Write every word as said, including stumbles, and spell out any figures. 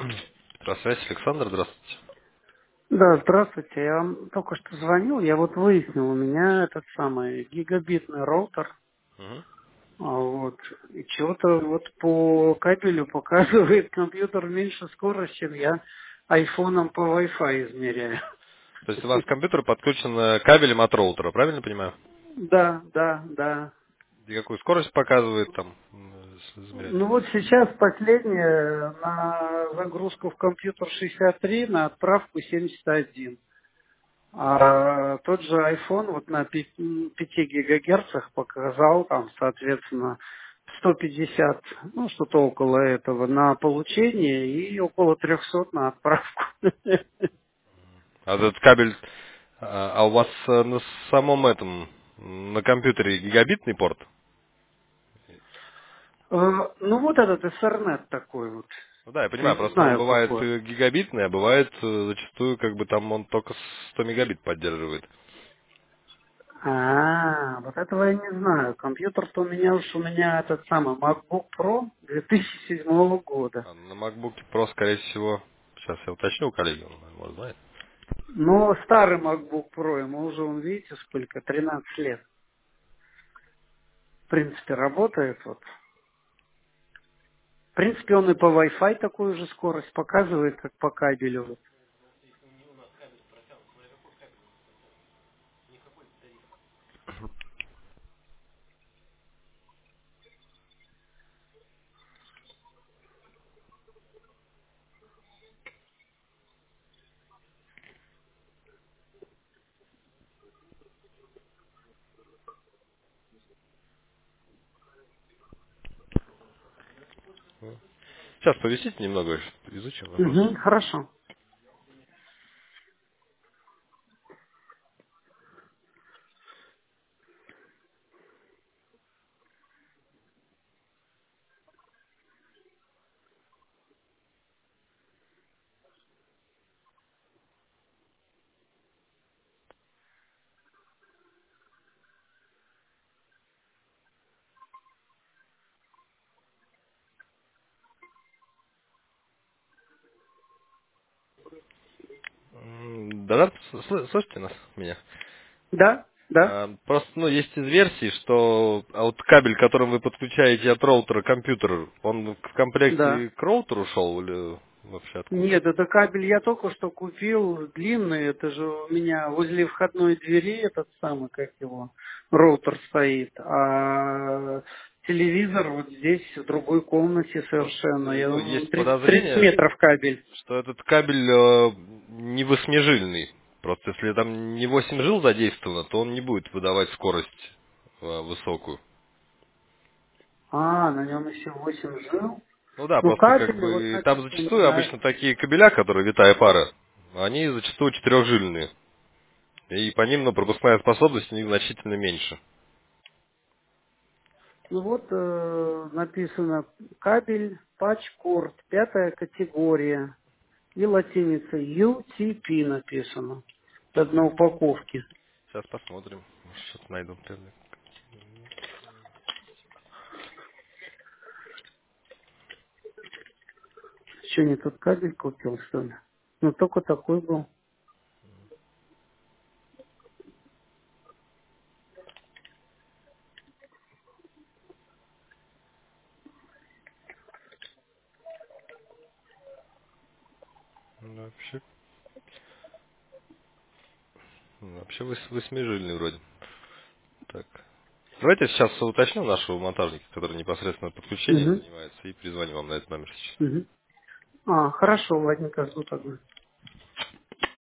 Здравствуйте, Александр, здравствуйте. Да, здравствуйте. Я вам только что звонил. Я вот выяснил, у меня этот самый гигабитный роутер. Мгм. А вот. И чего-то вот по кабелю показывает компьютер меньше скорость, чем я айфоном по Wi-Fi измеряю. То есть у вас компьютер подключен э, кабелем от роутера, правильно понимаю? Да, да, да. И какую скорость показывает там, м, с- измеряет? Ну вот сейчас последнее на загрузку в компьютер шестьдесят три, на отправку семьдесят один. А тот же iPhone вот на пяти гигагерцах показал там, соответственно, сто пятьдесят, ну, что-то около этого на получение и около триста на отправку. А этот кабель, а а у вас э, на самом этом, м, на компьютере гигабитный порт? Э, Ну, вот этот Ethernet такой вот. Ну да, я Я понимаю, не просто он знаю, бывает какой. э, гигабитный, а бывает э, зачастую как бы там он только сто мегабит поддерживает. А, вот этого я не знаю. Компьютер-то у меня уж у меня этот самый MacBook Pro две тысячи седьмого года. А на MacBook Pro, скорее всего, сейчас я уточню у коллеги, он, может, знает. Но старый MacBook Pro, ему уже, он, видите, сколько, тринадцать лет. В принципе, работает вот. В принципе, он и по Wi-Fi такую же скорость показывает, как по кабелю. Сейчас повисите немного, изучим вопрос. Угу, хорошо. М, Да-да, сл- слышите нас, меня? Да, да, А, Просто, ну, есть из версий, что а вот кабель, которым вы подключаете от роутера компьютер, он в да. комплекте к роутеру шел или вообще откуда? Нет, это кабель я только что купил, длинный, это же у меня возле входной двери этот самый, как его, роутер стоит, а телевизор вот здесь, в другой комнате Просто, совершенно, я ну, думаю, есть тридцать тридцать подозрение, метров кабель. что этот кабель э, не восьмижильный. Просто если там не восемь жил задействовано, то он не будет выдавать скорость э, высокую. А, на нем еще восемь жил. Ну да, Ну, просто как кабель вот бы там написано зачастую на... обычно такие кабеля, которые витая пара, они зачастую четырехжильные. И по ним, ну, пропускная способность у них значительно меньше. Ну вот э, написано кабель патчкорд, пятая категория. И латиница ю ти пи написано. Это на упаковке. Сейчас посмотрим. Может, что-то найду. Что, не тот кабель купил, что ли? Ну, только такой был. Ну, вообще, ну, вообще вос- восьмижильный вроде. Так. Давайте сейчас уточню нашего монтажника, который непосредственно подключением Угу. занимается, и перезвоню вам на этот номер сейчас. Угу. А, хорошо, ладненько, жду тогда.